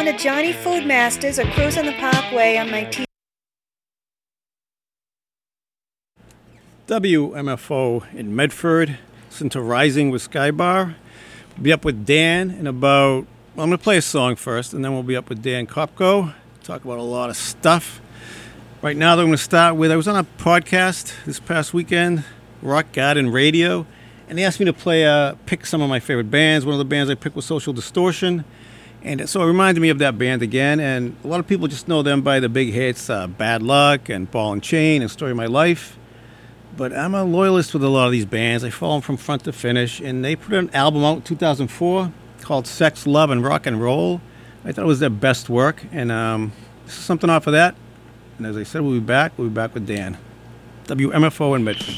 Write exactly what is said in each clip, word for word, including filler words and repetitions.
to Johnny Foodmasters or Cruise on the Parkway on my T V. W M F O in Medford. Listen to Rising with Skybar. We'll be up with Dan in about, well, I'm going to play a song first, and then we'll be up with Dan Kopko. Talk about a lot of stuff. Right now, I'm going to start with, I was on a podcast this past weekend, Rock Garden Radio, and they asked me to play, uh, pick some of my favorite bands. One of the bands I picked was Social Distortion. And so it reminded me of that band again, and a lot of people just know them by the big hits, uh, Bad Luck and Ball and Chain and Story of My Life. But I'm a loyalist with a lot of these bands. I follow them from front to finish, and they put an album out in two thousand four called Sex, Love, and Rock and Roll. I thought it was their best work, and um, this is something off of that. And as I said, we'll be back. We'll be back with Dan. W M F O in Medford.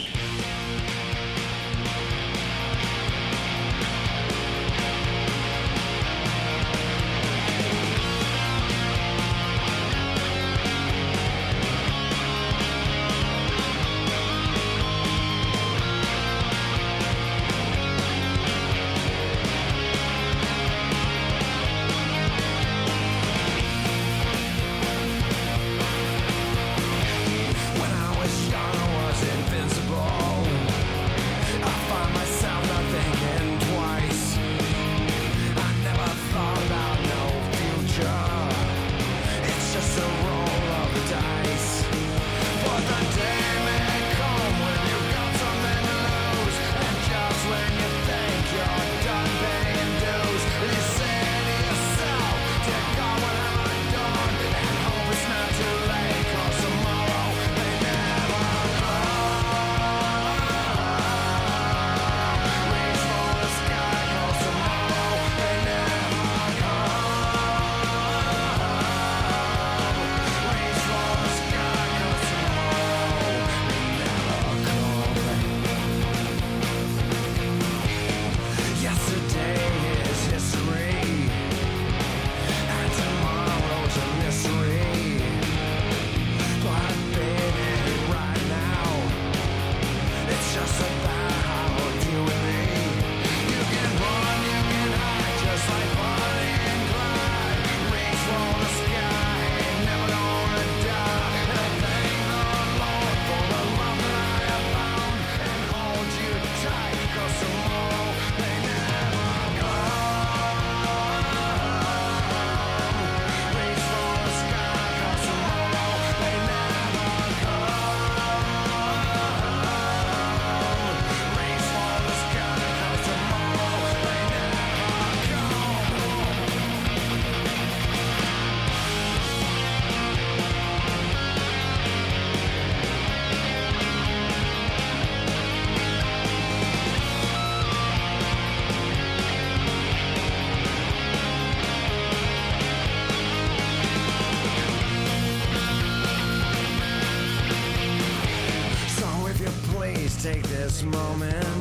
Take this moment,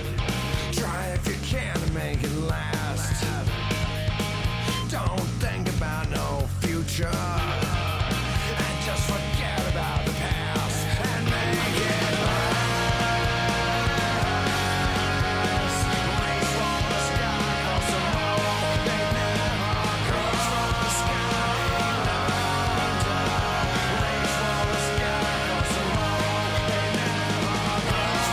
try if you can to make it last. Don't think about no future, and just forget about the past and make it last. Race for the sky, 'cause tomorrow they never come. Race for the sky, race for the sky, 'cause tomorrow they never come.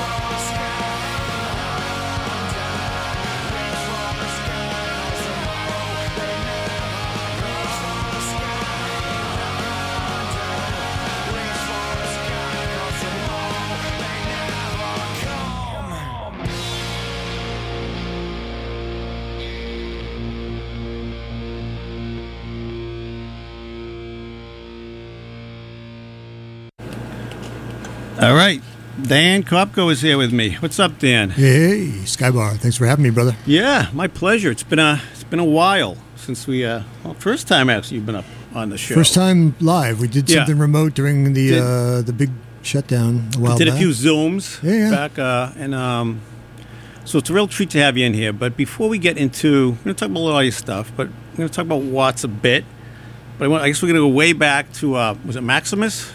All right. Dan Kopko is here with me. What's up, Dan? Hey, Skybar. Thanks for having me, brother. Yeah, my pleasure. It's been a it's been a while since we uh well, first time actually you've been up on the show. First time live. We did Yeah. something remote during the Did- uh, the big shutdown a while did back. a few Zooms Yeah, yeah. back uh and um so it's a real treat to have you in here. But before we get into we're gonna talk about a lot of your stuff, but we're gonna talk about Watts a bit. But I, want, I guess we're gonna go way back to uh was it Maximus?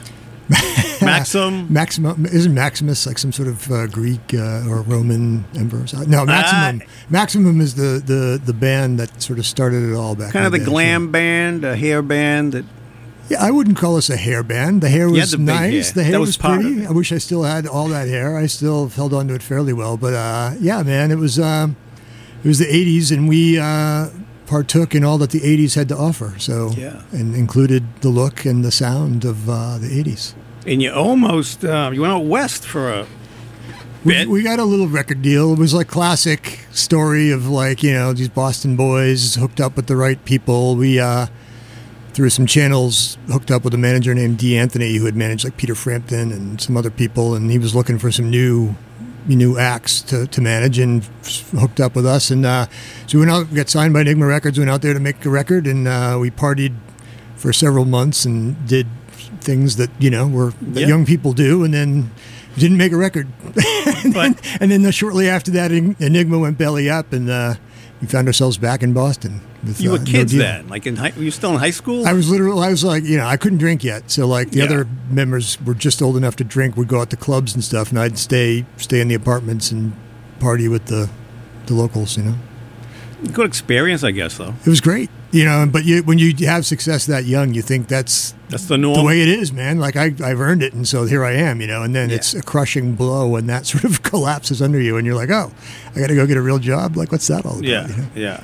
Maxim. Maximum isn't Maximus like some sort of uh, Greek uh, or Roman emperor? No, Maximum. Uh, Maximum is the, the, the band that sort of started it all back. Kind of in the day, glam so. band, a hair band. That, Yeah, I wouldn't call us a hair band. The hair You had was the big nice. hair. The hair That was, was part of pretty. it. I wish I still had all that hair. I still held on to it fairly well. But uh, yeah, man, it was um, it was the eighties, and we uh, partook in all that the eighties had to offer. So Yeah. and included the look and the sound of uh, the eighties. and you almost uh, you went out west for a We, bit. we got a little record deal. It was like classic story of like, you know, these Boston boys hooked up with the right people. We, uh, through some channels, hooked up with a manager named Dee Anthony who had managed like Peter Frampton and some other people. And he was looking for some new new acts to, to manage and hooked up with us. And uh, so we went out, we got signed by Enigma Records, went out there to make a record. And uh, we partied for several months and did things that, you know, were that Yeah. young people do. And then didn't make a record. and, then, But- and then uh, shortly after that, En- Enigma went belly up, and uh, we found ourselves back in Boston. With, You uh, were no kids deal. then, like in high, were you still in high school? I was literally, I was like, you know, I couldn't drink yet. So like the Yeah. other members were just old enough to drink. We'd go out to clubs and stuff, and I'd stay stay in the apartments and party with the the locals. You know, Good experience, I guess. Though it was great. You know, but you, when you have success that young, you think that's that's the norm. the way it is, man. Like I, I've earned it, and so here I am, you know. And then Yeah. it's a crushing blow when that sort of collapses under you, and you're like, oh, I got to go get a real job. Like, what's that all about? Yeah, you know? yeah,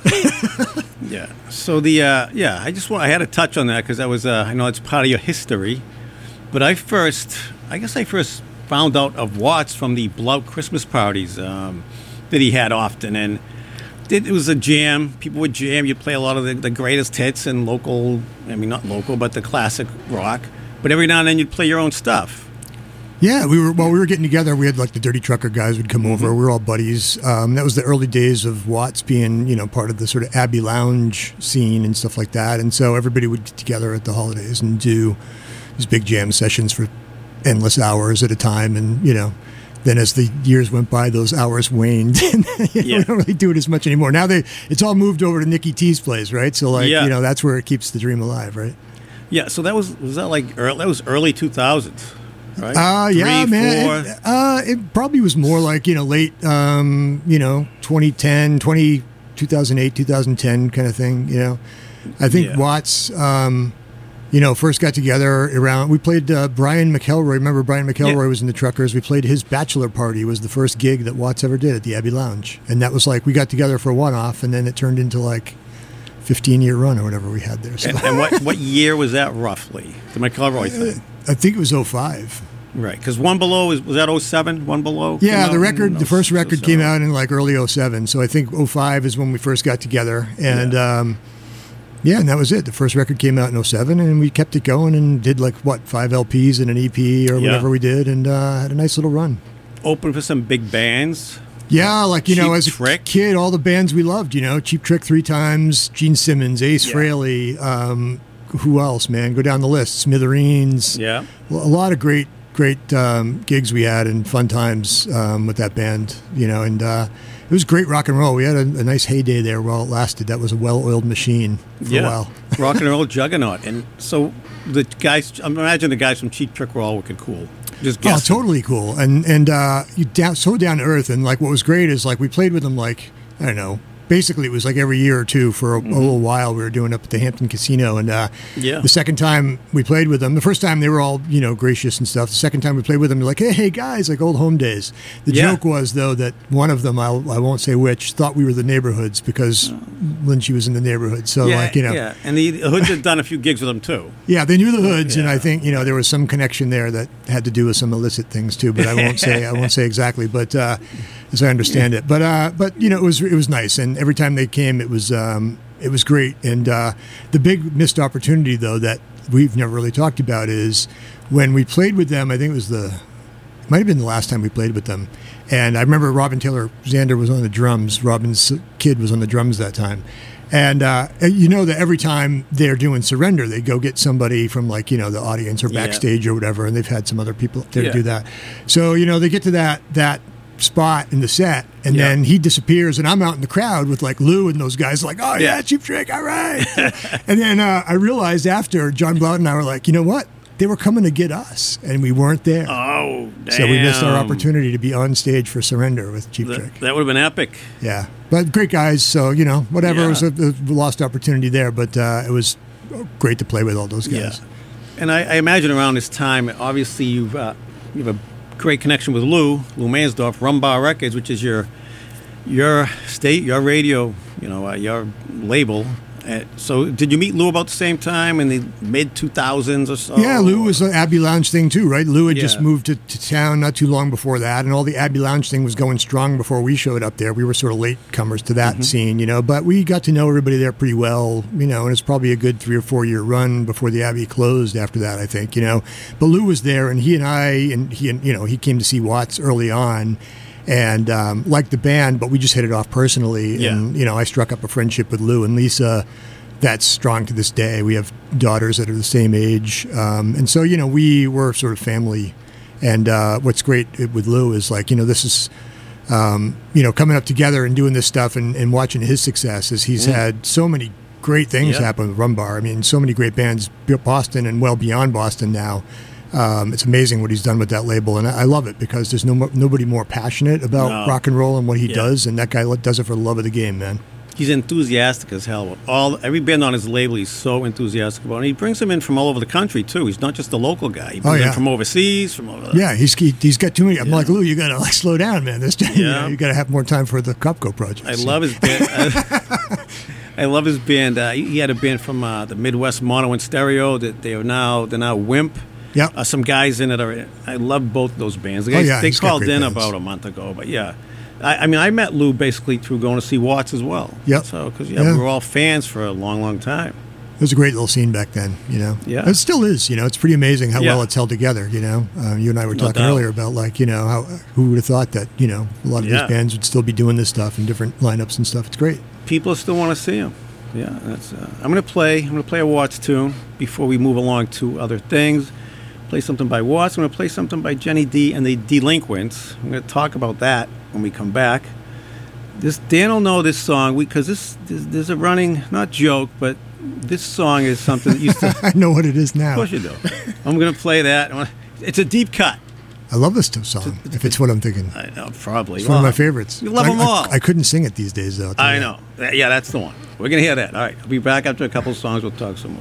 yeah. So the uh, yeah, I just want I had to touch on that because that was uh, I know it's part of your history, but I first I guess I first found out of Watts from the Blount Christmas parties um, that he had often, and it, it was a jam. People would jam. You'd play a lot of the, the greatest hits and local. I mean, not local, but the classic rock. But every now and then you'd play your own stuff. Yeah, we were while we were getting together. We had like the Dirty Trucker guys would come over. We were all buddies. Um, that was the early days of Watts being, you know, part of the sort of Abbey Lounge scene and stuff like that. And so everybody would get together at the holidays and do these big jam sessions for endless hours at a time. And you know, then as the years went by, those hours waned. And you know, Yeah. we don't really do it as much anymore. Now they it's all moved over to Nicky T's place, right? So like, Yeah. you know, that's where it keeps the dream alive, right? Yeah. So that was was that like early, that was early two thousands, right? Uh, yeah, Three, man. four. It, uh, it probably was more like, you know, late, um, you know, twenty ten, twenty, two thousand eight, two thousand ten kind of thing, you know. I think Yeah. Watts, um, you know, first got together around, we played uh, Brian McElroy. Remember Brian McElroy Yeah. was in the Truckers. We played his bachelor party, was the first gig that Watts ever did at the Abbey Lounge. And that was like, we got together for a one-off, and then it turned into like fifteen-year run or whatever we had there. So And, and what what year was that roughly? The McElroy thing, I think it was oh five. right? Because One Below was was that oh seven? One Below. came Yeah, out the in record, the oh first six, oh record came seven. out in like early oh seven. So I think oh five is when we first got together. And yeah, um, yeah and that was it. The first record came out in oh seven, and we kept it going and did like, what, five L Ps and an E P or Yeah. whatever we did, and uh, had a nice little run. Open for some big bands. Yeah, like, you know, Cheap as a Trick. kid, all the bands we loved, you know, Cheap Trick three times, Gene Simmons, Ace Yeah. Frehley, um, who else, man? Go down the list. Smithereens. Yeah. A lot of great, great um, gigs we had and fun times um, with that band, you know, and uh, it was great rock and roll. We had a, a nice heyday there while it lasted. That was a well-oiled machine for yeah. a while. Rock and roll juggernaut. And so the guys, I imagine the guys from Cheap Trick were all wicked cool. Just Oh, guessing. totally cool, and and uh, you down so down to earth, and like what was great is like we played with them like I don't know. Basically, it was like every year or two for a, a little while. We were doing up at the Hampton Casino, and uh, Yeah. the second time we played with them, the first time they were all you know gracious and stuff. The second time we played with them, they're like, "Hey, hey guys, like old home days." The Yeah. joke was though that one of them, I'll, I won't say which, thought we were the Neighborhoods because Lynchy was in the neighborhood. So yeah, like you know, yeah. And the Hoods had done a few gigs with them too. yeah, they knew the Hoods, and Yeah. I think you know there was some connection there that had to do with some illicit things too. But I won't say I won't say exactly, but uh, as I understand it. But uh, but you know it was it was nice, and every time they came, it was um, it was great. And uh, the big missed opportunity though that we've never really talked about is when we played with them. I think it was the it might have been the last time we played with them. And I remember Robin Taylor Xander was on the drums. Robin's kid was on the drums that time. And uh, you know that every time they're doing Surrender, they go get somebody from like, you know, the audience or Yeah. backstage or whatever. And they've had some other people up there Yeah. to do that. So, you know, they get to that that spot in the set and Yeah. then he disappears and I'm out in the crowd with like Lou and those guys like, oh yeah, Yeah. Cheap Trick, all right. And then uh, I realized after John Blount and I were like, you know what? they were coming to get us, and we weren't there. Oh, damn. So we missed our opportunity to be on stage for Surrender with Cheap That, Trick. that would have been epic. Yeah, but great guys. So you know, whatever. Yeah. It was a, a lost opportunity there, but uh, it was great to play with all those guys. Yeah. And I, I imagine around this time, obviously you've uh, you have a great connection with Lou, Lou Mansdorf, Rumbar Records, which is your your state, your radio, you know, uh, your label. Uh, so did you meet Lou about the same time in the mid two thousands or so? Yeah, Lou was an Abbey Lounge thing too, right? Lou had just Yeah. moved to, to town not too long before that, and all the Abbey Lounge thing was going strong before we showed up there. We were sort of late comers to that Mm-hmm. scene, you know, but we got to know everybody there pretty well, you know, and it's probably a good three or four year run before the Abbey closed after that, I think, you know. But Lou was there, and he and I, and he, and you know, he came to see Watts early on. And um, liked the band, but we just hit it off personally. Yeah. And, you know, I struck up a friendship with Lou and Lisa that's strong to this day. We have daughters that are the same age. Um, and so, you know, we were sort of family. And uh, what's great with Lou is like, you know, this is, um, you know, coming up together and doing this stuff and, and watching his success is he's Mm. had so many great things Yeah. happen with Rumbar. I mean, so many great bands, Boston and well beyond Boston now. Um, it's amazing what he's done with that label, and I, I love it because there's no mo- nobody more passionate about No. rock and roll and what he Yeah. does, and that guy lo- does it for the love of the game, man. He's enthusiastic as hell. About all every band on his label, he's so enthusiastic about, and he brings them in from all over the country too. He's not just a local guy. He brings Oh, yeah. them from overseas, from over. Yeah, he's he, he's got too many. I'm Yeah. like, Lou, you got to like slow down, man. This you, Yeah. know, you got to have more time for the Copco project. I love his band. I love his band. Uh, he he had a band from uh, the Midwest, Mono and Stereo. That they are now they're now Wimp. Yeah. Uh, some guys in it are. I love both those bands. The Oh, guys, yeah, they he's got called great in bands. about a month ago, but yeah. I, I mean, I met Lou basically through going to see Watts as well. Yep. So, because yeah, Yeah. we were all fans for a long, long time. It was a great little scene back then, you know. Yeah. It still is, you know. It's pretty amazing how Yeah. well it's held together, you know. Uh, you and I were No talking doubt. earlier about like, you know, how who would have thought that, you know, a lot of Yeah. these bands would still be doing this stuff in different lineups and stuff. It's great. People still want to see him. Yeah, that's. Uh, I'm gonna play. I'm gonna play a Watts tune before we move along to other things. Play something by Watts. I'm gonna play something by Jenny D and the Delinquents. I'm gonna talk about that when we come back. This Dan will know this song because this, this there's a running not joke, but this song is something that used to. Of I know what it is now. course you do. I'm gonna play that. It's a deep cut. I love this song, if it's what I'm thinking. I know, probably. It's one of Well, my favorites. You love I, them I- all. I, couldn't sing it these days, though. I'll tell I you know. Yeah, that's the one. We're gonna hear that. All right. I'll be back after a couple of songs. We'll talk some more.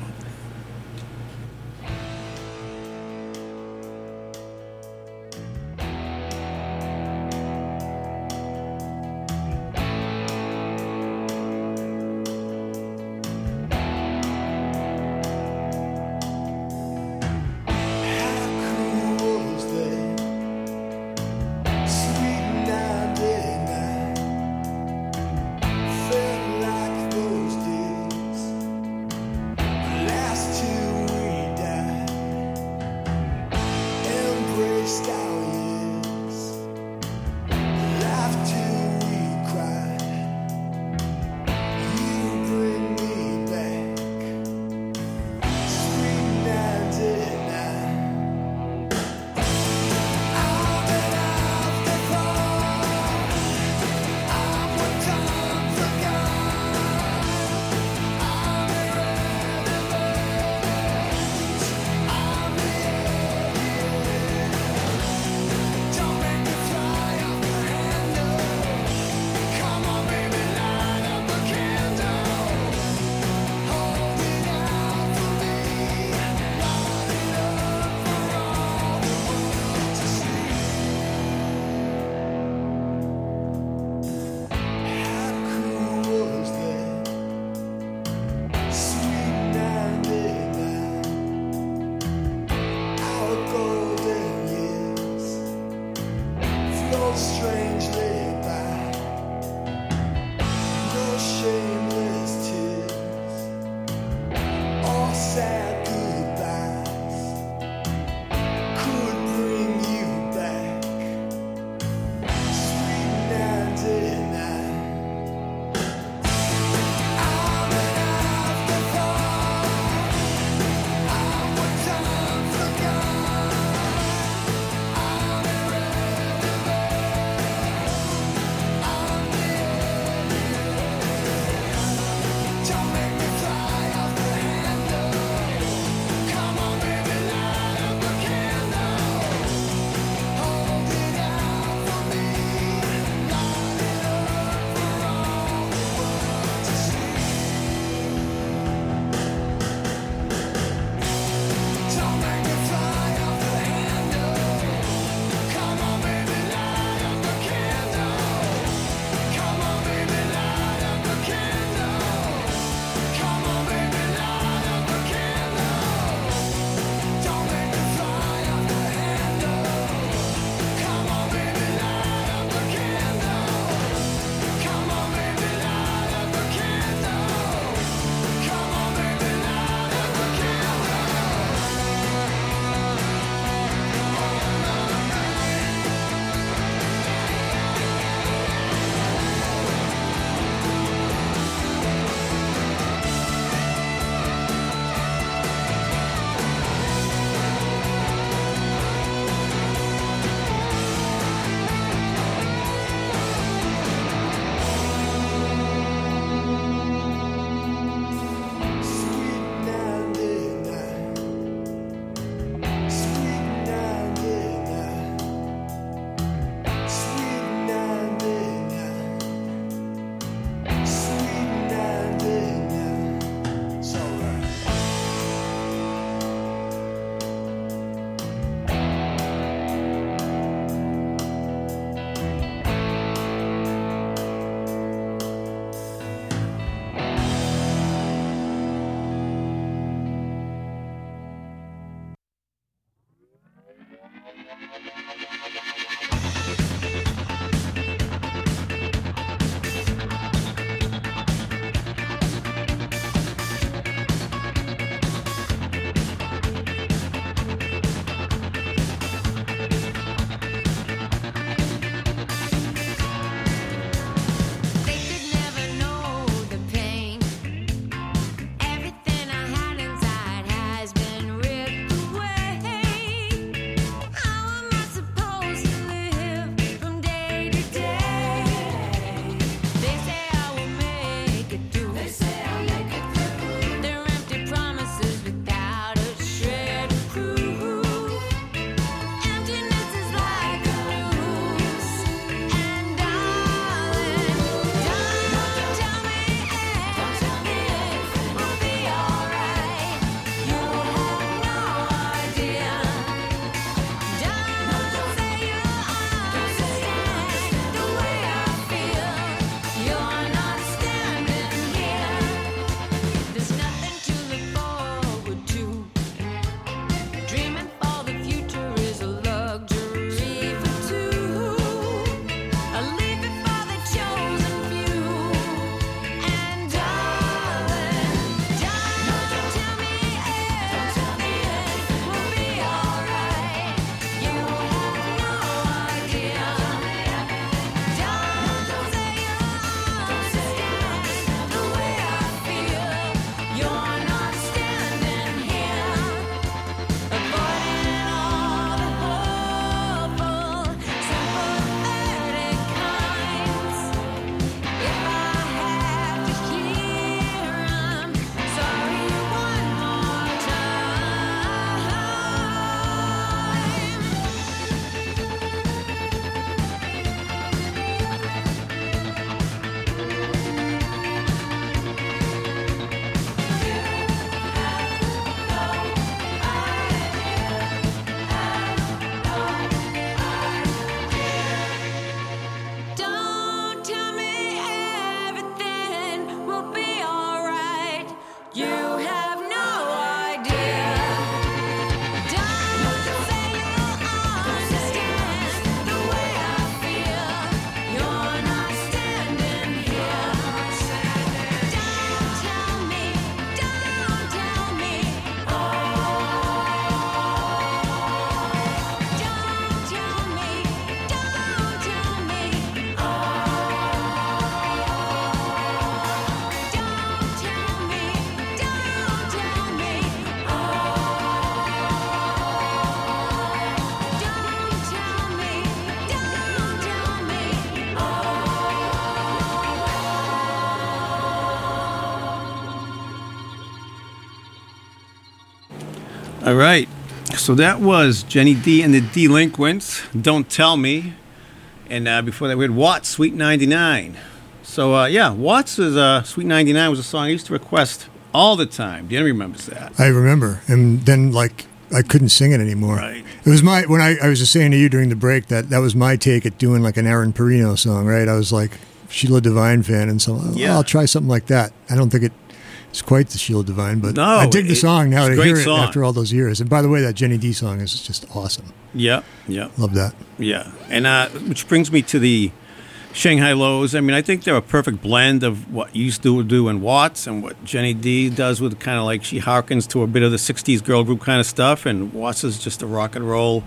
All right. So that was Jenny D and the Delinquents, Don't Tell Me. And uh, before that, we had Watts, Sweet ninety-nine. So, uh, yeah, Watts' is, uh, Sweet ninety-nine was a song I used to request all the time. Dan remembers that. I remember. And then, like, I couldn't sing it anymore. Right. It was my, when I, I was just saying to you during the break that that was my take at doing like an Aaron Perino song, right? I was like, Sheila Divine fan, and so oh, Yeah. I'll try something like that. I don't think it, it's quite the Sheila Divine, but No, I dig the it- song now it's a to great hear it song. after all those years. And by the way, that Jenny D song is just awesome. Yeah, yeah, Love that. yeah. And uh, which brings me to the Shanghai Lows. I mean, I think they're a perfect blend of what you used to do in Watts and what Jenny D does with kind of like she harkens to a bit of the sixties girl group kind of stuff, and Watts is just a rock and roll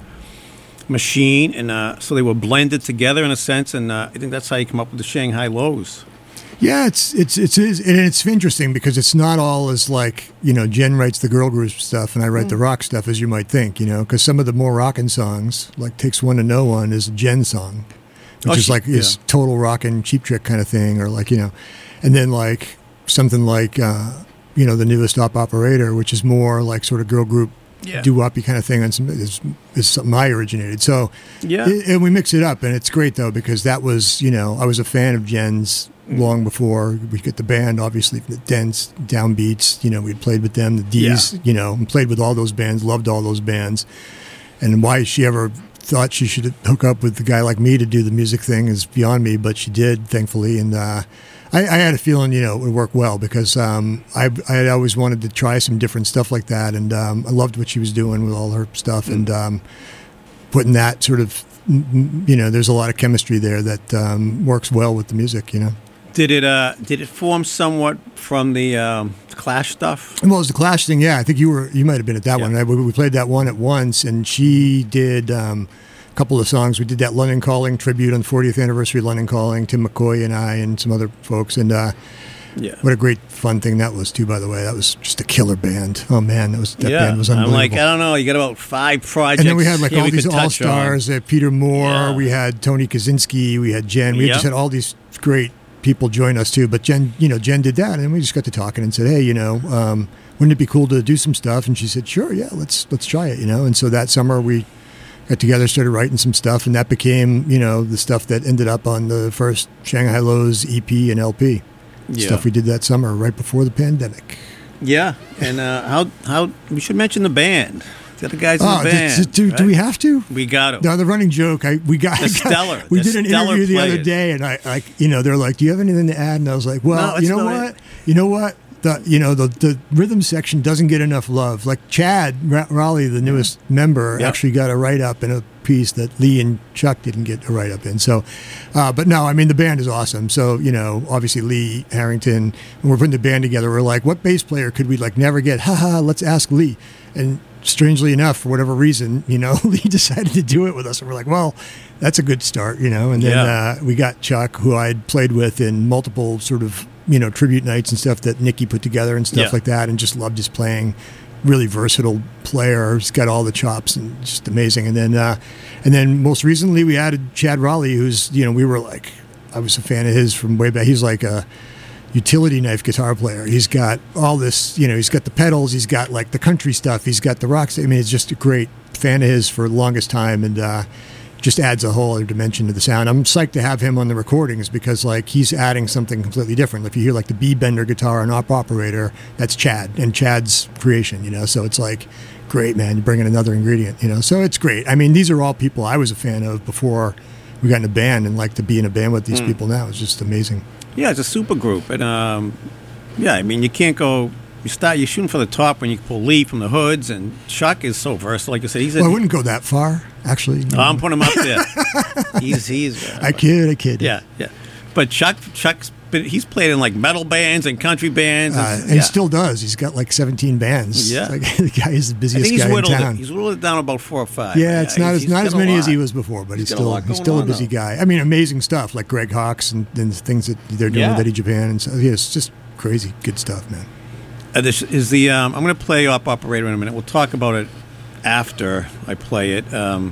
machine. And uh, so they were blended together in a sense, and uh, I think that's how you come up with the Shanghai Lows. Yeah, it's it's it's it's, and it's interesting because it's not all as like, you know, Jen writes the girl group stuff and I write the rock stuff as you might think, you know, because some of the more rockin' songs, like Takes One to Know One, is a Jen song, which Oh, is she- like is yeah. total rockin' Cheap Trick kind of thing, or like, you know, and then like something like uh, you know, the newest Op Operator, which is more like sort of girl group Yeah. doo-woppy kind of thing, and some is, is something I originated. So Yeah. it, and we mix it up, and it's great though because that was, you know, I was a fan of Jen's long before we get the band. Obviously, the Dents, Downbeats, you know, we'd played with them, the D's, Yeah. you know, and played with all those bands, loved all those bands, and why she ever thought she should hook up with a guy like me to do the music thing is beyond me, but she did, thankfully, and uh, I, I had a feeling, you know, it would work well because um, I, I had always wanted to try some different stuff like that, and um, I loved what she was doing with all her stuff, and um, putting that sort of, you know, there's a lot of chemistry there that um, works well with the music, you know. Did it uh did it form somewhat from the um, Clash stuff? Well, it was the Clash thing, yeah. I think you were, you might have been at that Yeah. one. I, we, we played that one at once, and she did um, a couple of songs. We did that London Calling tribute on the fortieth anniversary of London Calling, Tim McCoy and I and some other folks, and uh, Yeah. what a great fun thing that was too. By the way, that was just a killer band. Oh man, that was that yeah. band was I'm unbelievable. like, I don't know, you got about five projects. And then we had like here all we these could all touch on. stars. Uh, Peter Moore. Yeah. We had Tony Kaczynski. We had Jen. We Yep. just had all these great people join us too. But Jen, you know, Jen did that, and we just got to talking and said, hey, you know, um, wouldn't it be cool to do some stuff? And she said, sure, yeah, let's let's try it, you know. And so that summer we got together, started writing some stuff, and that became, you know, the stuff that ended up on the first Shanghai Lows E P and L P. Yeah. Stuff we did that summer right before the pandemic. Yeah. And uh, how how we should mention the band. The other guys in Oh, the band. do, do, do we right? have to? We got to. No, the running joke. I we got, The I got- stellar- we the did an stellar interview the other players. day, and I like you know they're like, "Do you have anything to add?" And I was like, "Well, No, it's you know not what, it. you know what." The you know the the rhythm section doesn't get enough love. Like Chad Ra- Raleigh, the newest member, Yep. actually got a write up in a piece that Lee and Chuck didn't get a write up in. So, uh, but no, I mean the band is awesome. So you know, obviously Lee Harrington, when we're putting the band together, we're like, what bass player could we like never get? Ha ha, let's ask Lee. And strangely enough, for whatever reason, you know, Lee decided to do it with us, and we're like, well, that's a good start, you know. And then Yeah. uh, we got Chuck, who I'd played with in multiple sort of, you know, tribute nights and stuff that Nicky put together and stuff Yeah. like that, and just loved his playing. Really versatile player. He's got all the chops and just amazing. And then, uh, and then most recently we added Chad Raleigh, who's, you know, we were like, I was a fan of his from way back. He's like a utility knife guitar player. He's got all this, you know, he's got the pedals, he's got like the country stuff, he's got the rocks. I mean, it's just a great fan of his for the longest time, and uh, just adds a whole other dimension to the sound. I'm psyched to have him on the recordings because like he's adding something completely different. If you hear like the B bender guitar on Op Operator, that's Chad and Chad's creation, you know. So it's like, great, man, you're bringing another ingredient, you know. So it's great. I mean, these are all people I was a fan of before we got in a band, and like to be in a band with these people now is just amazing. Yeah, it's a super group, and um, yeah, I mean, you can't go. You start. You're shooting for the top when you pull Lee from the Hoods, and Chuck is so versatile. Like I said, he's. A, Well, I wouldn't go that far, actually. Oh, I'm putting him up there. he's he's. Uh, I kid, I kid. yeah, yeah. But Chuck, Chuck's. Been, he's played in like metal bands and country bands, and, Uh, and yeah. he still does. He's got like seventeen bands. Yeah. Like, the guy is the I busiest think he's guy in whittled. It, town. he's whittled it down about four or five. Yeah, it's not he's- as he's not as got a many as lot. he was before, but he's, He's got a still lot he's going still a on, busy though. guy. I mean, amazing stuff like Greg Hawkes and, and the things that they're doing Yeah. with Eddie Japan, and so yeah, it's just crazy good stuff, man. Uh, this is the. Um, I'm going to play Op Operator in a minute. We'll talk about it after I play it. Um,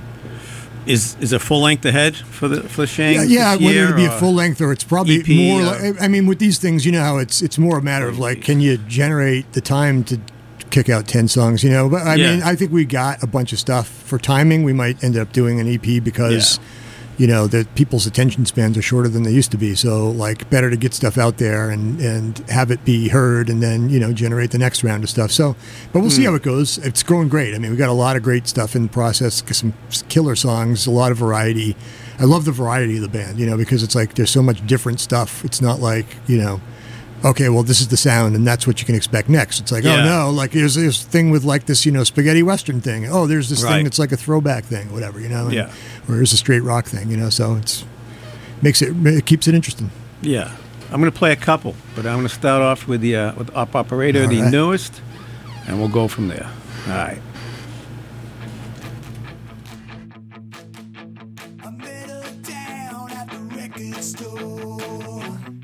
is is a full length ahead for the for the Shangs? Yeah, yeah this whether year, it be a or- full length or it's probably E P more. or- Like, I mean, with these things, you know how it's it's more a matter of like, can you generate the time to kick out ten songs, you know. But I Yeah. mean, I think we got a bunch of stuff for timing. We might end up doing an E P because, you know, the people's attention spans are shorter than they used to be. So, like, better to get stuff out there and, and have it be heard and then, you know, generate the next round of stuff. So, but we'll see how it goes. It's going great. I mean, we got a lot of great stuff in the process, some killer songs, a lot of variety. I love the variety of the band, you know, because it's like there's so much different stuff. It's not like, you know, okay, well, this is the sound, and that's what you can expect next. It's like, Yeah. oh, no, like, there's this thing with, like, this, you know, spaghetti western thing. Oh, there's this Right. thing that's like a throwback thing, whatever, you know? And, Yeah. Or there's a straight rock thing, you know? So it's makes it, it keeps it interesting. Yeah. I'm going to play a couple, but I'm going to start off with the uh, with Op Operator, All the right. newest, and we'll go from there. All right. I met her down at the record store.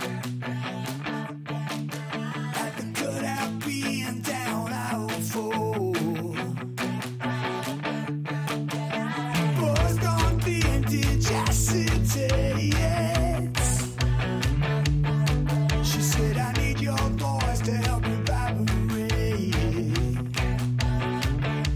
At the cutout being down out four. Boys gone vintage acetate. She said, I need your voice to help me vibrate.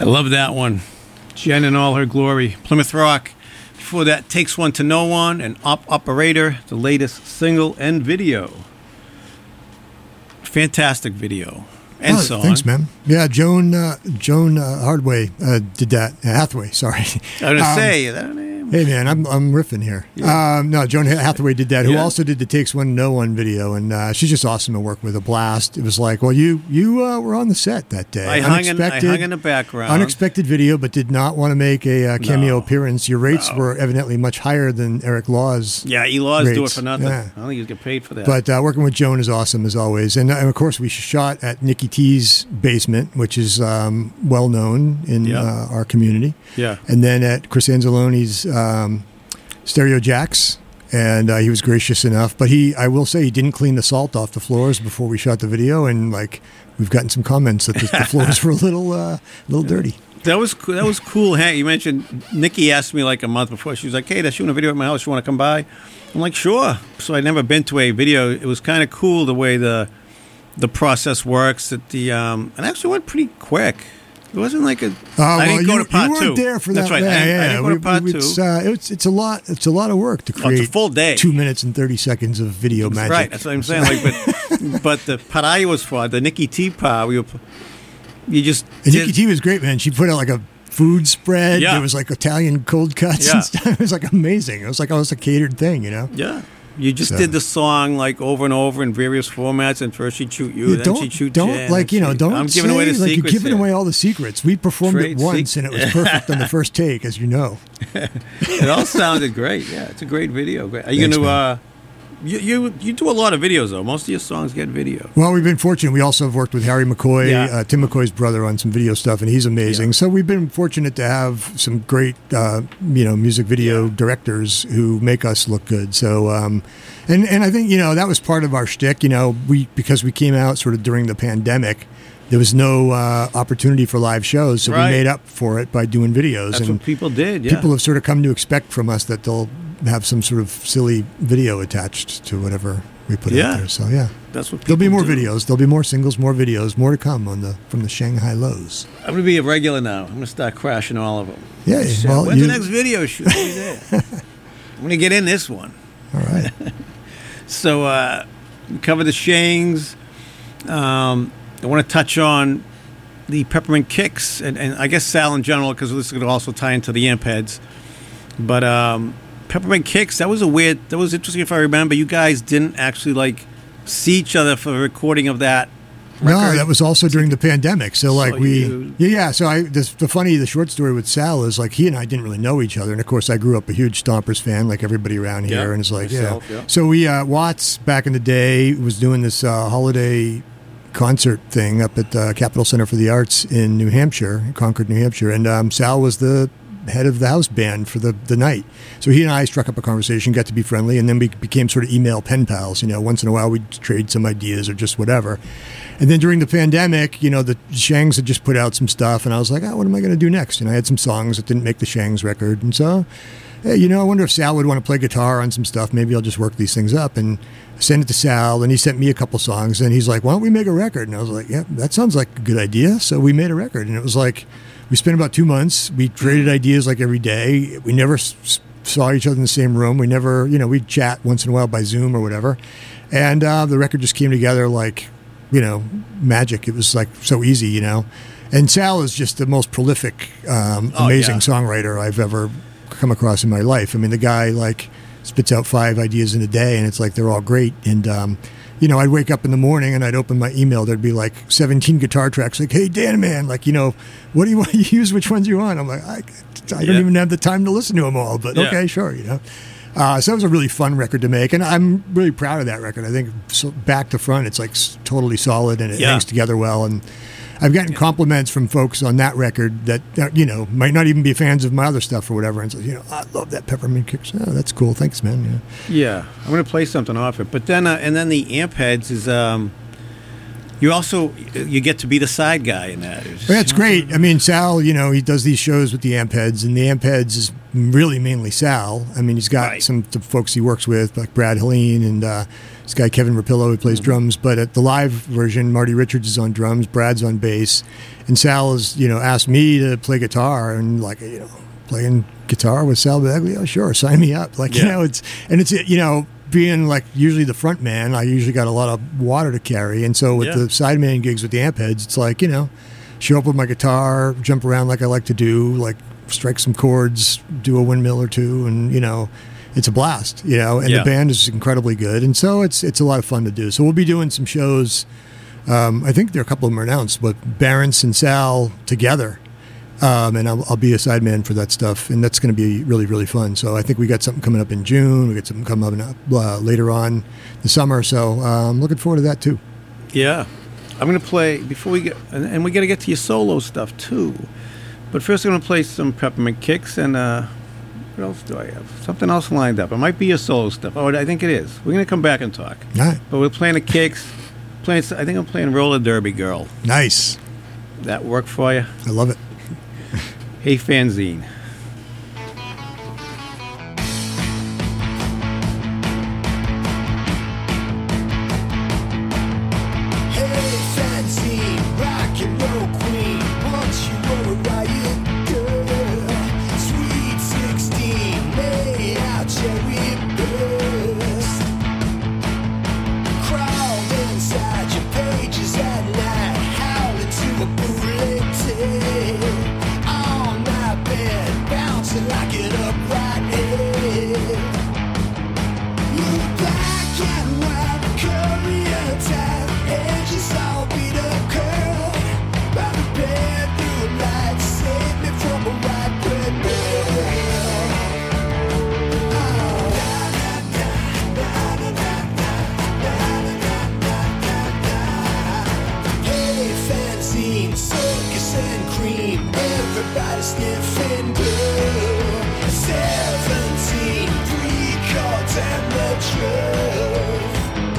love that one. Jen in all her glory. Plymouth Rock. Before that, Takes One to Know One and Op Operator, the latest single and video. Fantastic video and Oh, song. thanks, man. Yeah, Joan uh, Joan uh, Hardway uh, did that. Uh, Hathaway, sorry. I was going to Um, say, is that her name? Hey, man, I'm I'm riffing here. Yeah. Um, no, Joan Hathaway did that, who Yeah. also did the Takes One to Know One video, and uh, she's just awesome to work with. A blast. It was like, well, you you uh, were on the set that day. I hung, in, I hung in the background. Unexpected video, but did not want to make a uh, cameo No. appearance. Your rates No. were evidently much higher than Eric Law's. Yeah, Elaw's do it rates. for nothing. Yeah. I don't think he's get paid for that. But uh, working with Joan is awesome as always, and, uh, and of course we shot at Nikki T's basement, which is um, well known in Yeah. uh, our community. yeah. And then at Chris Anzalone's um, Stereo Jacks, and uh, he was gracious enough. But he, I will say, he didn't clean the salt off the floors before we shot the video, and like we've gotten some comments that the, the floors were a little, uh, a little dirty. That was cool. That was cool. Hey, you mentioned Nikki asked me like a month before. She was like, "Hey, they're shooting a video at my house. You want to come by?" I'm like, "Sure." So I'd never been to a video. It was kind of cool the way the the process works. That the um, and actually went pretty quick. It wasn't like a. Uh, I well, didn't go you, to part you weren't two. there for That's that. right. Yeah, I, didn't- yeah. I didn't go We- to part we- two. It's, uh, it's it's a lot. It's a lot of work to Oh, create it's a full day. two minutes and thirty seconds of video magic. Right. That's what I'm saying. Like, but but the part I was for the Nikki T part, we were. You just And did- Nikki T was great, man. She put out like a food spread. Yeah. There was like Italian cold cuts Yeah. and stuff. It was like amazing. It was like almost a catered thing, you know? Yeah. You just So- did the song like over and over in various formats, and first she'd shoot you, Yeah, then don't she'd shoot don't Jen, like then you know she- don't I'm say, giving away the like you're secrets giving here. away all the secrets. We performed Trade it once sec- and it was perfect on the first take, as you know. It all sounded great. Yeah, it's a great video. Great. Are you Thanks, going to? man. Uh, you, you you do a lot of videos though. Most of your songs get video. Well, we've been fortunate. We also have worked with Harry McCoy, Yeah. uh, Tim McCoy's brother, on some video stuff, and he's amazing. Yeah. So we've been fortunate to have some great, uh, you know, music video Yeah. directors who make us look good. So, um, and and I think you know that was part of our shtick. You know, we because we came out sort of during the pandemic. There was no uh, opportunity for live shows, so Right. we made up for it by doing videos. That's and what people did. Yeah. people have sort of come to expect from us that they'll have some sort of silly video attached to whatever we put Yeah. out there. So yeah, That's what people there'll be more do. videos. There'll be more singles, more videos, more to come on the from the Shanghai Lows. I'm going to be a regular now. I'm going to start crashing all of them. Yeah, So, well, when's you- the next video shoot? I'll be there. I'm going to get in this one. All right. So uh, we covered the Shangs. Um, I want to touch on the Peppermint Kicks, and, and I guess Sal in general, because this is going to also tie into the Amp Heads. But um, Peppermint Kicks, that was a weird, that was interesting if I remember. You guys didn't actually like see each other for the recording of that No, record. that was also during the pandemic. So like So we, you- yeah, yeah. So I, this, the funny, the short story with Sal is like he and I didn't really know each other, and of course I grew up a huge Stompers fan, like everybody around here, Yeah, and it's like myself, yeah. yeah. So we uh, Watts back in the day was doing this uh, holiday concert thing up at the Capitol Center for the Arts in New Hampshire, Concord, New Hampshire, and um, Sal was the head of the house band for the, the night. So he and I struck up a conversation, got to be friendly, and then we became sort of email pen pals. You know, once in a while we'd trade some ideas or just whatever. And then during the pandemic, you know, the Shangs had just put out some stuff, and I was like, oh, what am I going to do next? And I had some songs that didn't make the Shangs record, and so, hey, you know, I wonder if Sal would want to play guitar on some stuff. Maybe I'll just work these things up. And I sent it to Sal, and he sent me a couple songs, and he's like, why don't we make a record? And I was like, yeah, that sounds like a good idea. So we made a record, and it was like, we spent about two months. We traded ideas like every day. We never s- saw each other in the same room. We never, you know, we'd chat once in a while by Zoom or whatever. And uh, the record just came together like, you know, magic. It was like so easy, you know. And Sal is just the most prolific, um, Oh, amazing yeah. songwriter I've ever come across in my life. I mean, the guy like spits out five ideas in a day, and it's like they're all great. And um, you know, I'd wake up in the morning and I'd open my email. There'd be like seventeen guitar tracks. Like, hey, Dan, man, like, you know, what do you want to use? Which ones you want? I'm like, I, I don't Yeah. even have the time to listen to them all, but Yeah. okay, sure, you know. Uh, so it was a really fun record to make, and I'm really proud of that record. I think so back to front, it's like s- totally solid, and it Yeah. hangs together well. And I've gotten compliments from folks on that record that uh, you know might not even be fans of my other stuff or whatever, and so you know, I love that Peppermint Kicks. Oh, that's cool. Thanks, man. Yeah. Yeah, I'm going to play something off it. But then, uh, and then the Amp Heads is, um, You also you get to be the side guy in that. It's just, Yeah, it's you know, great. I mean, Sal, you know, he does these shows with the amp heads, and the amp heads is really mainly Sal. I mean, he's got Right. some the folks he works with, like Brad Helene and uh, this guy Kevin Rapillo, who plays Mm-hmm. drums. But at the live version, Marty Richards is on drums, Brad's on bass, and Sal has, you know, asked me to play guitar, and like, you know, playing guitar with Sal Bagley, oh, sure, sign me up. Like, you Yeah. know, it's and it's you know. Being like usually the front man, I usually got a lot of water to carry, and so with Yeah. the sideman gigs with the amp heads, it's like, you know, show up with my guitar, jump around like I like to do, like strike some chords, do a windmill or two, and you know, it's a blast, you know. And Yeah. the band is incredibly good, and so it's it's a lot of fun to do. So we'll be doing some shows. Um, I think there are a couple of them are announced, but Barents and Sal together. Um, and I'll, I'll be a sideman for that stuff, and that's going to be really, really fun. So I think we got something coming up in June. We got something coming up in, uh, later on the summer. So I'm um, looking forward to that too. Yeah, I'm gonna play before we get, and, and we got to get to your solo stuff too. But first, I'm gonna play some Peppermint Kicks, and uh, what else do I have? Something else lined up. It might be your solo stuff. Oh, I think it is. We're gonna come back and talk. All right, But we're playing the Kicks. Playing, I think I'm playing Roller Derby Girl. nice. That work for you? I love it. Hey, fanzine. Hey, fancy rock and roll queen, once you were a riot girl. Sweet sixteen, made out cherry burst. Crawled inside your pages at night, howling to a bootleg tape. On my bed, bouncing like an upright head. Black and white, courier type, edges all beat up curl. By the bedroom light, save me from a white bread girl. Oh, da da da da da da da da da da. Hey, fanzine, circus and cream, everybody sniffing blue. Seventeen, three chords and the truth.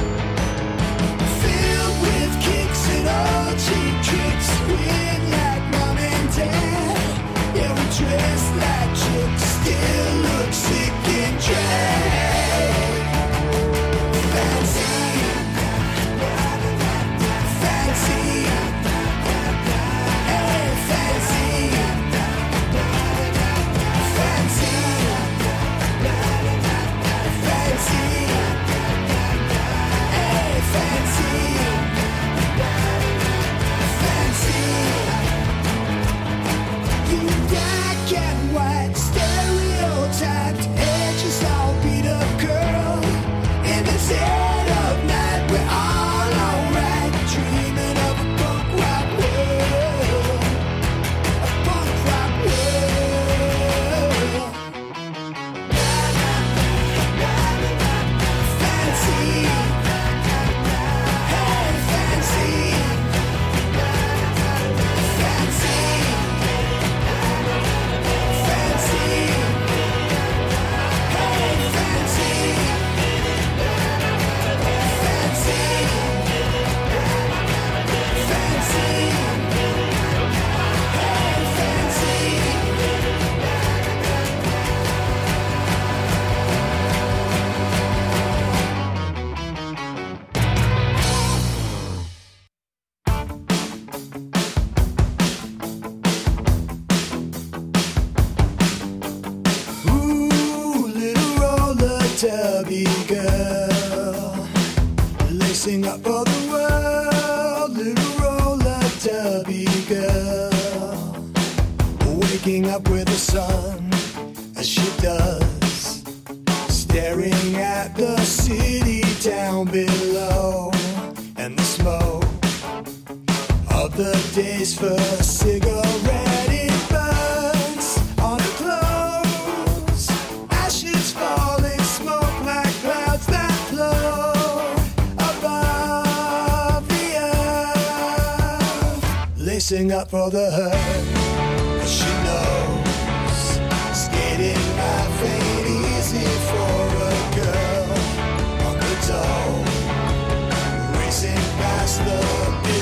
Filled with kicks and all cheap tricks, win like mom and dad. Yeah, we dress like chicks, still look sick and drag. Fancy, fancy, hey, fancy, fancy, fancy, hey, fancy, fancy. You black and white, stereotyped, edges all beat up, girl. In the dead of night, we're all alright, dreaming of a punk rock world, a punk rock world. Fancy, hey, fancy, fancy, fancy, hey, fancy, fancy, fancy, hey, fancy. Ooh, little roller derby girl, lacing up for the world. Little roller derby girl, waking up with the sun as she does, staring at the city down below, and the smoke of the day's first cigarette, it burns on her clothes. Ashes falling, smoke like clouds that float above the earth. Lacing up for the hurt, she knows skating life ain't easy for a girl on the dome, racing past the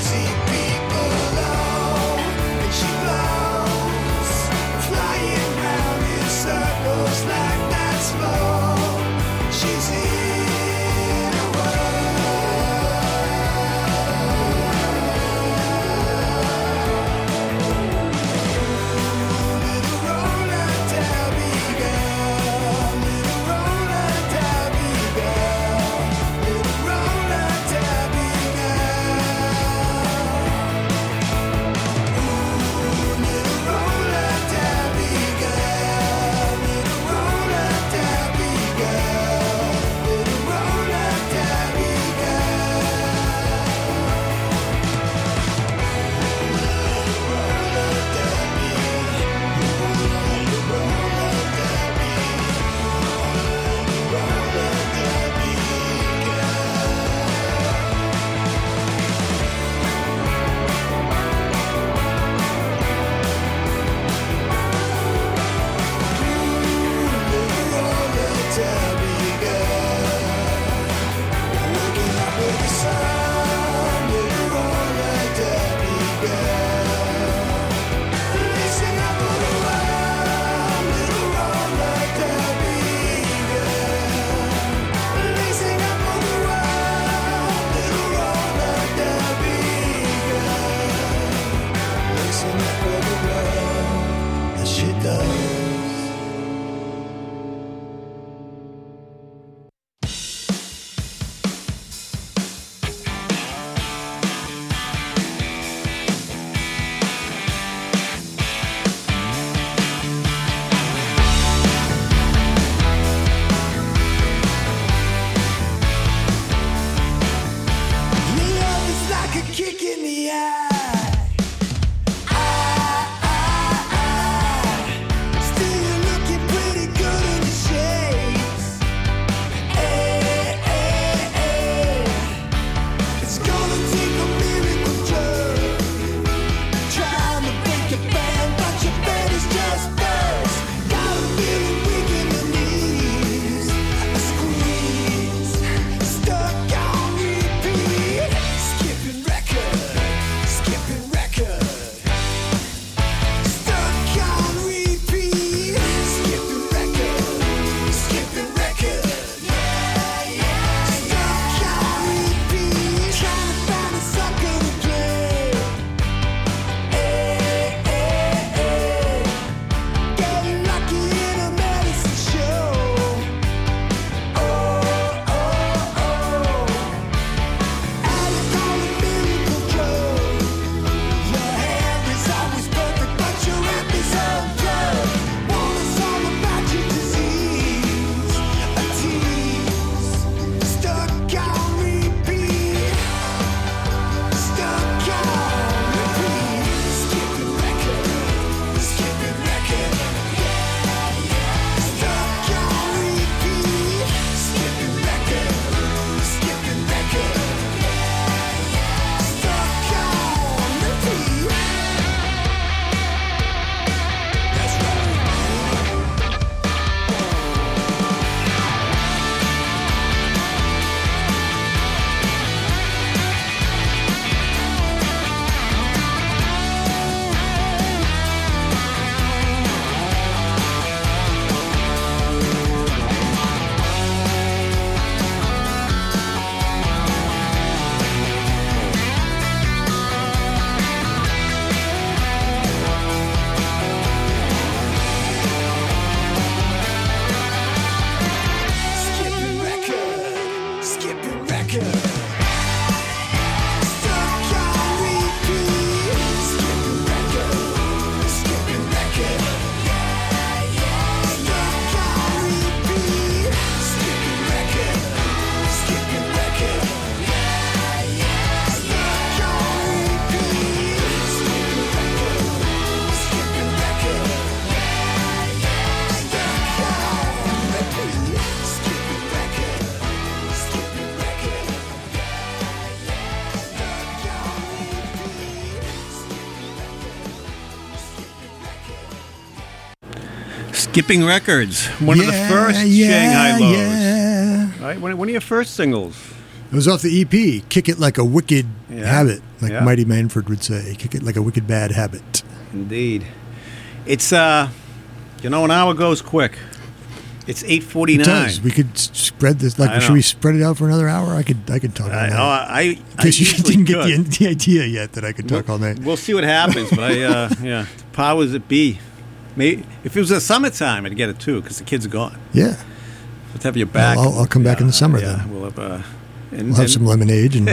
Skipping Records, one yeah, of the first yeah, Shanghai Lows. Yeah. Right, one, one of your first singles. It was off the E P, Kick It Like a Wicked Yeah. Habit, like Yeah. Mighty Manford would say. Kick it like a wicked bad habit. Indeed. It's, uh, you know, an hour goes quick. It's eight forty-nine. It does. We could s- spread this, I like, should know. we spread it out for another hour? I could I could talk all I, night. oh, I, I Because you usually didn't get could. the, the idea yet that I could talk all night. We'll see what happens, but I, uh, yeah, the powers that be. Maybe, if it was the summertime, I'd get it too, because the kids are gone. Yeah. Let's have your back. I'll- I'll come back in the summer yeah, then. We'll have, uh, and, We'll have and- some lemonade. and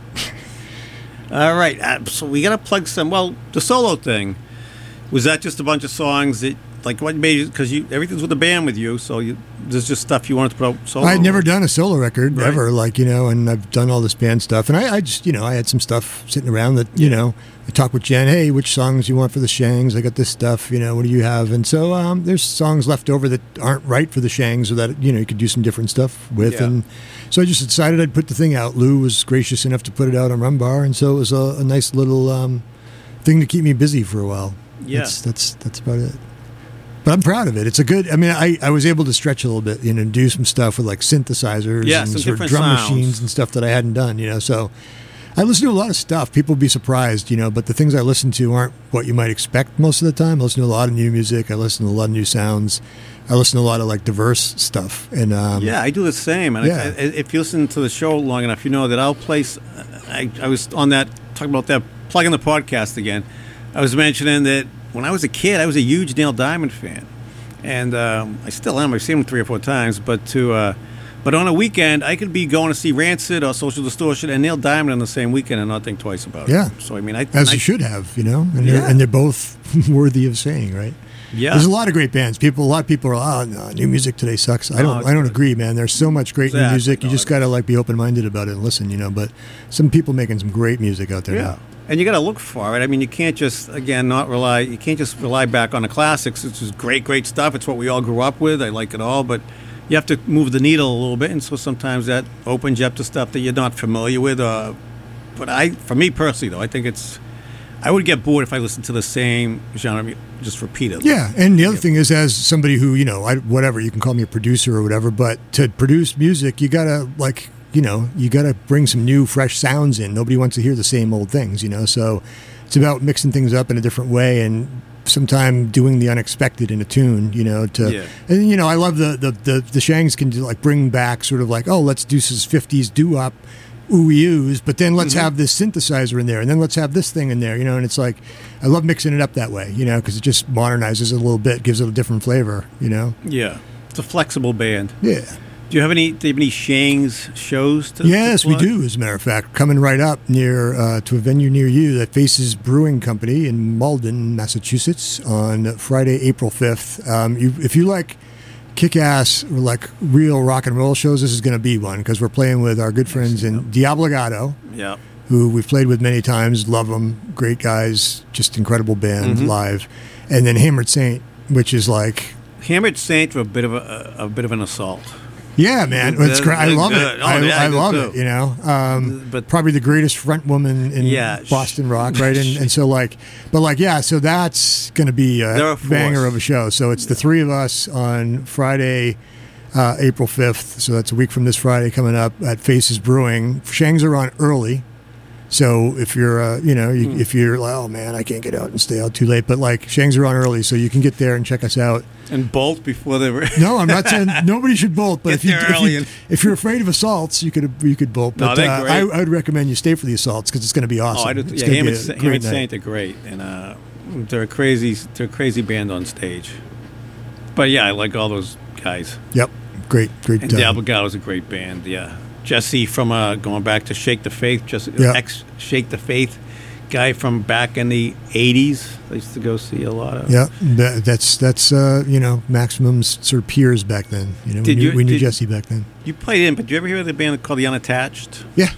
All right, uh, so we got to plug some. Well, the solo thing, was that just a bunch of songs that, like, what made you? Because you everything's with the band with you, so you, there's just stuff you wanted to put out solo. I'd never done a solo record Right. ever, like, you know, and I've done all this band stuff. And I, I just, you know, I had some stuff sitting around that, you know, I talked with Jen, hey, which songs you want for the Shangs? I got this stuff, you know, what do you have? And so um, there's songs left over that aren't right for the Shangs or that, you know, you could do some different stuff with. Yeah. And so I just decided I'd put the thing out. Lou was gracious enough to put it out on Rumbar. And so it was a, a nice little um, thing to keep me busy for a while. Yeah. That's, that's, that's about it. But I'm proud of it. It's a good. I mean, I, I was able to stretch a little bit, you know, and do some stuff with like synthesizers Yeah, and some sort of different drum sounds. machines and stuff that I hadn't done, you know. So I listen to a lot of stuff. People would be surprised, you know, but the things I listen to aren't what you might expect most of the time. I listen to a lot of new music. I listen to a lot of new sounds. I listen to a lot of like diverse stuff. And um, Yeah, I do the same. And Yeah. I, I, if you listen to the show long enough, you know that I'll place. I, I was on that talking about that plugging the podcast again. I was mentioning that when I was a kid, I was a huge Neil Diamond fan. And um, I still am. I've seen him three or four times. But to uh, but on a weekend, I could be going to see Rancid or Social Distortion and Neil Diamond on the same weekend and not think twice about Yeah. it. So I mean, I as I, you should have, you know, and, Yeah. they're, and they're both worthy of saying, right? Yeah, There's a lot of great bands. People, a lot of people are, oh, no, new music today sucks. I No, don't, it's I don't good. agree, man. There's so much great new Exactly. music. You No, just it got to like be open minded about it and listen, you know. But some people making some great music out there yeah. now. And you got to look for it. I mean, you can't just again not rely. You can't just rely back on the classics. It's just great, great stuff. It's what we all grew up with. I like it all, but you have to move the needle a little bit, and so sometimes that opens you up to stuff that you're not familiar with. Uh, but I, for me personally, though, I think it's. I would get bored if I listened to the same genre mu- just repeatedly. Yeah, and the other thing is, as somebody who, you know, I, whatever, you can call me a producer or whatever, but to produce music, you got to, like, you know, you got to bring some new, fresh sounds in. Nobody wants to hear the same old things, you know, so it's about mixing things up in a different way and sometime doing the unexpected in a tune, you know, to, Yeah. and, you know, I love the, the, the, the Shangs can do, like, bring back sort of like, oh, let's do some fifties doo-wop ooh-ees, but then let's Mm-hmm. have this synthesizer in there, and then let's have this thing in there, you know, and it's like, I love mixing it up that way, you know, because it just modernizes it a little bit, gives it a different flavor, you know? Yeah, it's a flexible band. Yeah. Do you have any? Do you have any Shangs shows? To, Yes, to we plug? do, as a matter of fact. Coming right up near uh, to a venue near you, that Faces Brewing Company in Malden, Massachusetts, on Friday, April fifth. Um, you, if you like kick-ass, like real rock and roll shows, this is going to be one, because we're playing with our good friends in Diablogato, Yeah. who we've played with many times, love them, great guys, just incredible band Mm-hmm. live. And then Hammered Saint, which is like, Hammered Saint were a bit of a, a, a bit of an assault. yeah, man, They're- it's great. I they're love good. it. Oh, I, yeah, I I do love too. it. You know, um, But- probably the greatest front woman in Yeah. Boston rock, right? And, and so like, but like, yeah. So that's going to be They're a a force. banger of a show. So it's the three of us on Friday, uh, April fifth. So that's a week from this Friday coming up at Faces Brewing. Shangs are on early. So if you're, uh, you know, you, Hmm. if you're like, oh man, I can't get out and stay out too late, but like Shangs are on early, so you can get there and check us out. And bolt before they were. No, I'm not saying nobody should bolt, but Get if, you, there if, early you, and- if you're afraid of assaults, you could you could bolt. No, But they're uh, great. I, I would recommend you stay for the assaults because it's going to be awesome. Oh, I do. It's Yeah, gonna Hammered, be a Sa- great Hammered night. Saint are great, and uh, they're a crazy, they're a crazy band on stage. But yeah, I like all those guys. Yep, great, great. And uh, Diablogado's a great band. Yeah, Jesse from uh, going back to Shake the Faith, just Yeah. ex Shake the Faith guy from back in the eighties. I used to go see a lot of. Yeah, that, that's that's uh, you know Maximum's sort of peers back then. You know, we Did knew, you- we knew did- Jesse back then. You played in, but did you ever hear of the band called The Unattached? Yeah.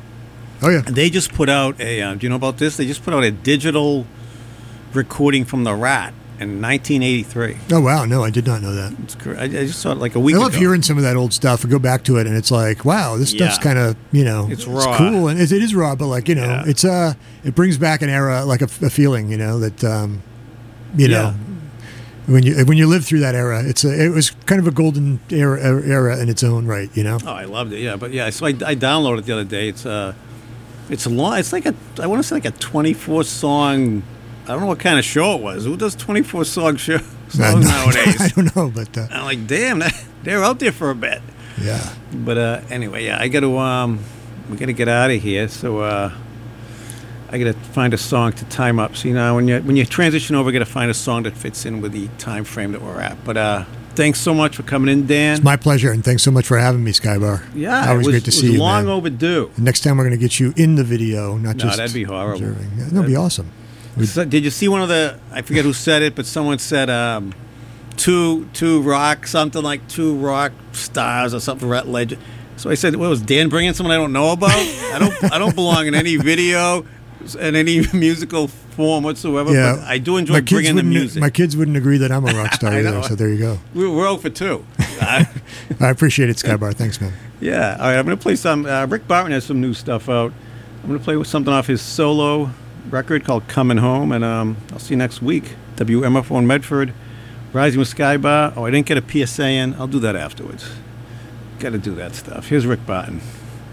Oh yeah. And they just put out a. Uh, do you know about this? They just put out a digital recording from the Rat in nineteen eighty-three. Oh wow, no, I did not know that. It's cr- I, I just saw it like a week I love ago. hearing some of that old stuff. I go back to it, and it's like, wow, this stuff's Yeah. kind of, you know, It's raw. cool, and it, it is raw, but like, you know, Yeah. it's uh, it brings back an era, like a, a feeling, you know, that, um, you know, When you when you live through that era, it's a, it was kind of a golden era, era in its own right, you know. Oh, I loved it. Yeah, but yeah, so I, I downloaded it the other day. It's uh, it's a long. It's like a I want to say like a twenty-four song. I don't know what kind of show it was. Who does twenty-four song show songs no, nowadays? I don't know, but uh, I'm like, damn, they're out there for a bit. Yeah. But uh, anyway, yeah, I got to um, we got to get out of here. So. Uh, I got to find a song to time up. So, you know, when you when you transition over, you got to find a song that fits in with the time frame that we're at. But uh, thanks so much for coming in, Dan. It's my pleasure, and thanks so much for having me, Skybar. Yeah, always it was, great to it see was you. long man. overdue. And next time we're going to get you in the video, not No, just that'd be horrible. observing. Yeah, that'd be awesome. So, did you see one of the? I forget who said it, but someone said um, two two rock something like two rock stars or something. Legend. So I said, "What was Dan bringing someone I don't know about? I don't I don't belong in any video." In any musical form whatsoever, Yeah. but I do enjoy my kids bringing the wouldn't- music. My kids wouldn't agree that I'm a rock star I know. either, so there you go. We're, we're zero for two. Uh, I appreciate it, Skybar. Thanks, man. yeah, all right, I'm going to play some. Uh, Rick Barton has some new stuff out. I'm going to play with something off his solo record called Coming Home, and um, I'll see you next week. W M F O in Medford, Rising with Skybar. Oh, I didn't get a P S A in. I'll do that afterwards. Got to do that stuff. Here's Rick Barton.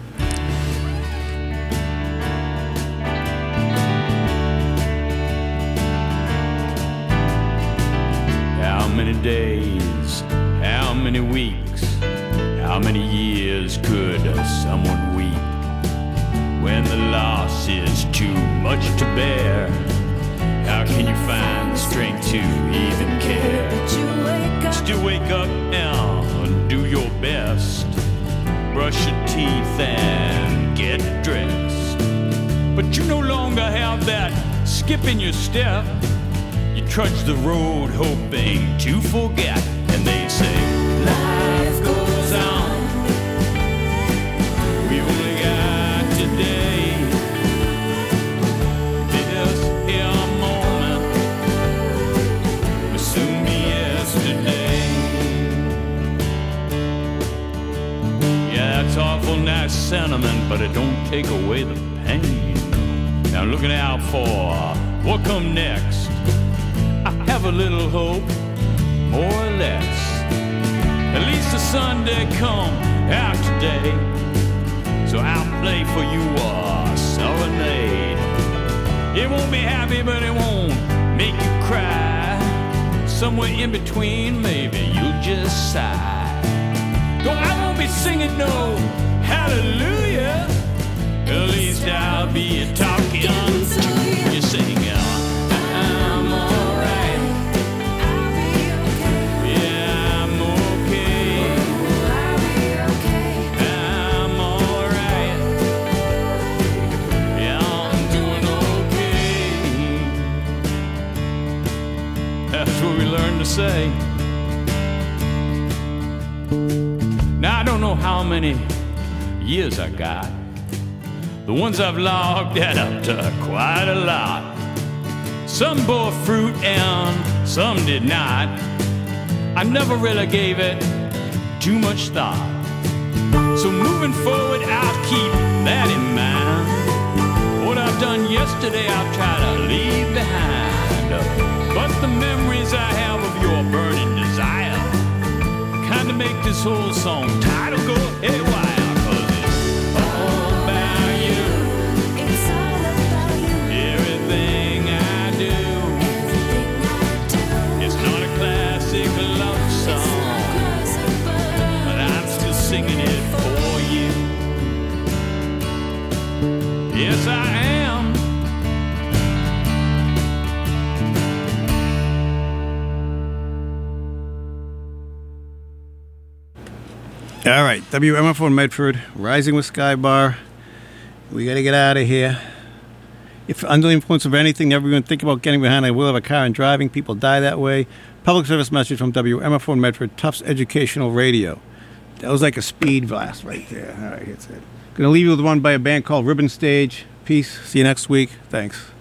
How many days, how many weeks, how many years could someone weep when the loss is too much to bear? How can you find the strength to even care? Still wake up and do your best, brush your teeth and get dressed, but you no longer have that skip in your step. You trudge the road hoping to forget, and they say life goes on. We only got today. This here moment will soon be yesterday. Yeah, that's awful nice sentiment, but it don't take away the pain. Now looking out for what come next. I have a little hope, more or less. At least the sun did come out today, so I'll play for you a serenade. It won't be happy, but it won't make you cry. Somewhere in between, maybe you'll just sigh. Though I won't be singing no hallelujah, at least I'll be talking to you, singing. I'm alright. Yeah, I'm okay. I'm alright. Yeah, I'm doing okay. That's what we learn to say. Now I don't know how many years I got. The ones I've logged add up to quite a lot. Some bore fruit and some did not. I never really gave it too much thought. So moving forward, I'll keep that in mind. What I've done yesterday, I'll try to leave behind. But the memories I have of your burning desire kinda make this whole song title go haywire. Singing it for you. Yes, I am. All right, W M F O in Medford, Rising with Skybar. We got to get out of here. If under the influence of anything, never even think about getting behind the wheel of a car and driving. People die that way. Public service message from W M F O in Medford, Tufts Educational Radio. That was like a speed blast right there. All right, that's it. Going to leave you with one by a band called Ribbon Stage. Peace. See you next week. Thanks.